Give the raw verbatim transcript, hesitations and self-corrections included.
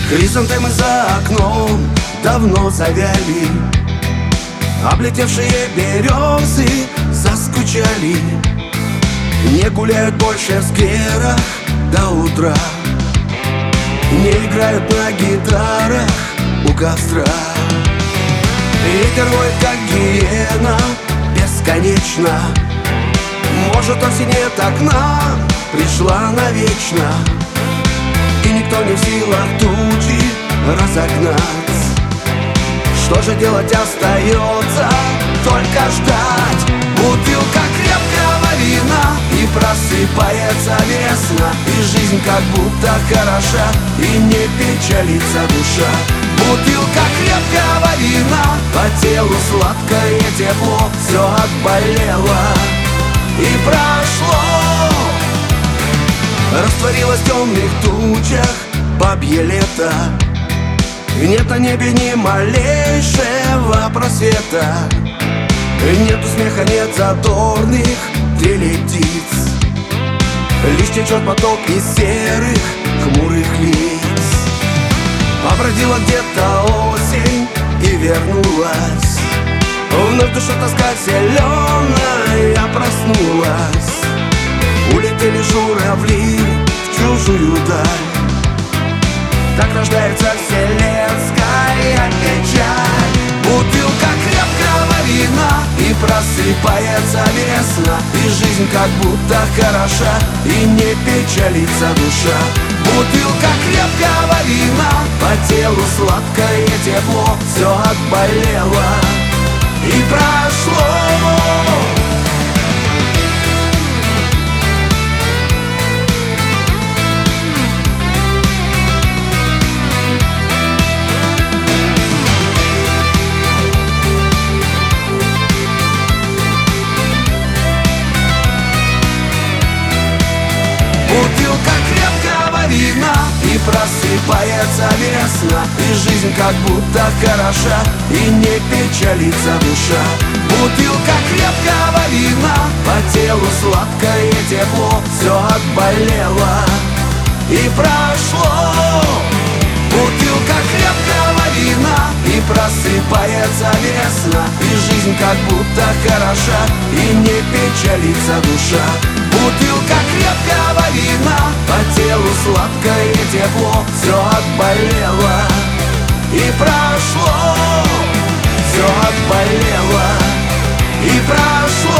Хризантемы за окном давно завяли, облетевшие березы заскучали, не гуляют больше в скверах до утра, не играют на гитарах у костра. Ветер воет, как гиена, бесконечно. Может, осень нет окна, пришла навечно, и никто не в силах тучи разогнать. Что же делать остается? Только ждать. Бутылка крепкого вина, и просыпается весна, и жизнь как будто хороша, и не печалится душа. Бутылка крепкого вина, по телу сладкое тепло, все отболело и прошло. Растворилось в темных тучах бабье лето, нет на небе ни малейшего просвета. Нету смеха, нет задорных трелей птиц, лишь течет поток из серых хмурых лиц. Побродила где-то осень и вернулась, вновь душа тоска зеленая проснулась. Улетели журавли в чужую даль, так рождается вселенская печаль. Бутылка крепкого вина, и просыпается весна, и жизнь как будто хороша, и не печалится душа. Бутылка крепкого вина, по телу сладкое тепло, все отболело и прошло. Бутылка крепкого вина, и просыпается весна, и жизнь как будто хороша, и не печалится душа. Бутылка крепкого вина, по телу сладкое тепло, все отболело и прошло. Бутылка крепкого вина, и просыпается весна, и жизнь как будто хороша, и не печалится душа. Бутылка крепкого вина, по телу сладкое тепло, все отболело и прошло, все отболело и прошло.